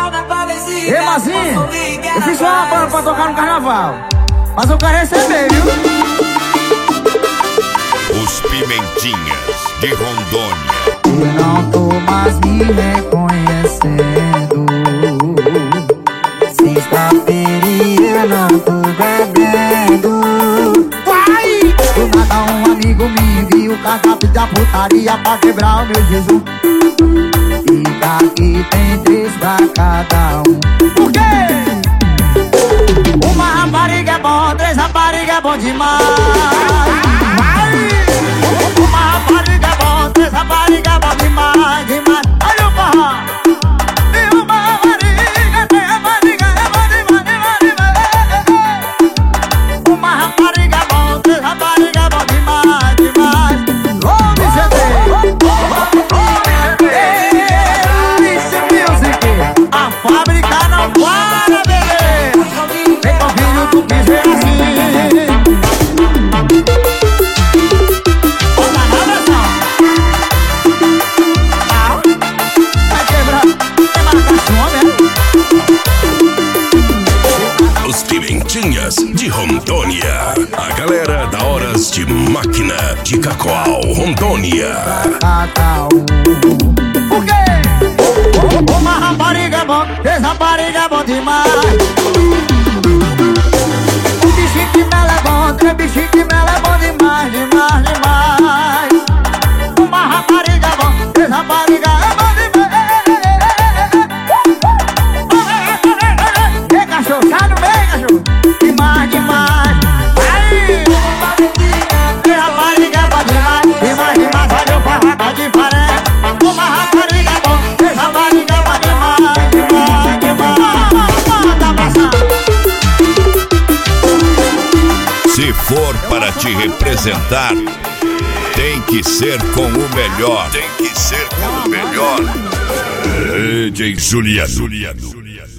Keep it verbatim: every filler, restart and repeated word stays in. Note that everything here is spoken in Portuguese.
Ei, Mazinho, eu fiz só uma banda pra tocar no carnaval, mas eu quero receber, viu? Os Pimentinhas de Rondônia. Eu não tô mais me reconhecendo. Sexta-feira eu não tô bebendo. Vai! Do nada um amigo me enviou cardápio da putaria pra quebrar o meu jejum. Fica aqui, tem três pra cada um. Por quê? Uma rapariga é bom, três rapariga é bom demais. Uma rapariga é bom, três rapariga é bom demais, demais. Olha o forró. E uma rapariga, três rapariga é bom demais, demais, demais. Uma rapariga é bom, três rapariga é bom demais, demais. Longe C D. Esse music. A fábrica não para, bebê. Vem com o filho do piso assim. Os Pimentinhas de Rondônia. A galera da Horas de Máquina de Cacoal, Rondônia. Por quê? Uma rapariga é bom, três rapariga é bom demais. Um bichinho que mela é bom, três bichinhos que mela é bom demais, demais, demais. Uma rapariga é bom, três rapariga é bom demais. Vem, cachorro, sai no meio, cachorro. Demais, demais. Aí! Três rapariga é bom demais, demais, demais. Olha o forró tá diferente. Uma rapariga é bom, três rapariga é bom demais, demais, demais. Manda passar. Se for para te representar, tem que ser com o melhor. Tem que ser com o melhor. D J Juliano.